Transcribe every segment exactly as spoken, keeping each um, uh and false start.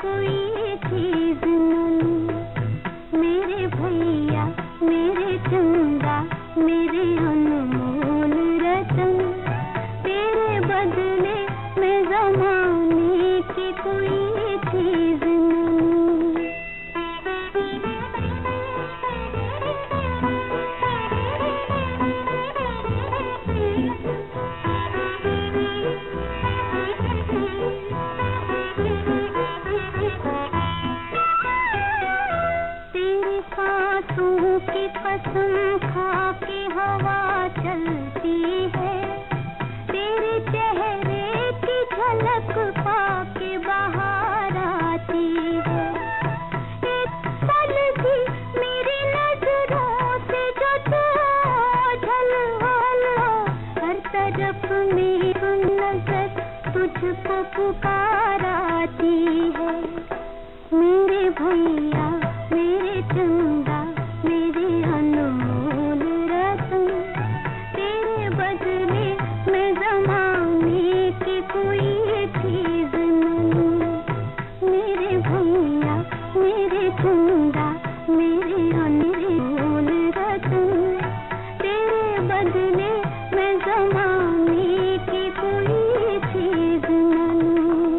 कोई चीज न लूं। मेरे भैया मेरे चंदा मेरे अनमोल रतन, तेरे बदले में ज़माने की कोई चीज न लूं। तेरी सांसों की कसम खा के हवा चलती है, तेरे चेहरे की झलक पाके बाहर आती है। एक पल भी मेरी नजरों से जो तू ओझल हो, हर तरफ मेरी नजर तुझको पुकार आती है। मेरे भैया मेरे चंदा मेरे अनमोल रतन, तेरे बदले में ज़माने की कोई चीज न लूं। मेरे भैया मेरे चंदा मेरे अनमोल रतन, तेरे बदले में ज़माने की कोई चीज न लूं।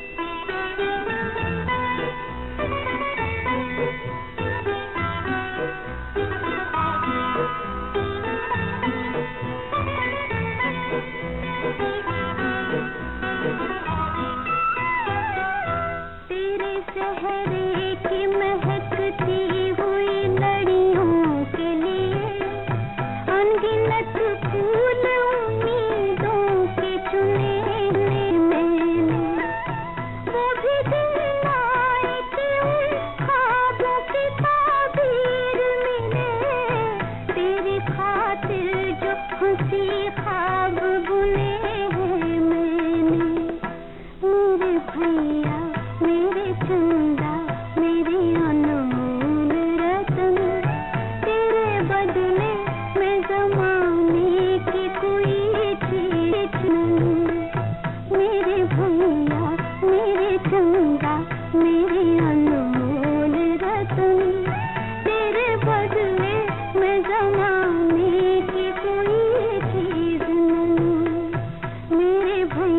तेरे चेहरे की महकती हुई लड़ियों के लिए अनगिनत फूल उम्मीदों के चुने मैंने, वो भी दिन आए कि उन ख्वाबों की ताबीर मिले। तेरी खातिर जो हंसी ख्वाब बुने हैं मैंने। मेरे भैया मेरे चंदा मेरे अनमोल रतन, तेरे बदले में ज़माने की कोई चीज न लूं। मेरे भैया मेरे चंदा मेरे अनमोल रतन, तेरे बदले में ज़माने की कोई चीज न लूं। मेरे भैया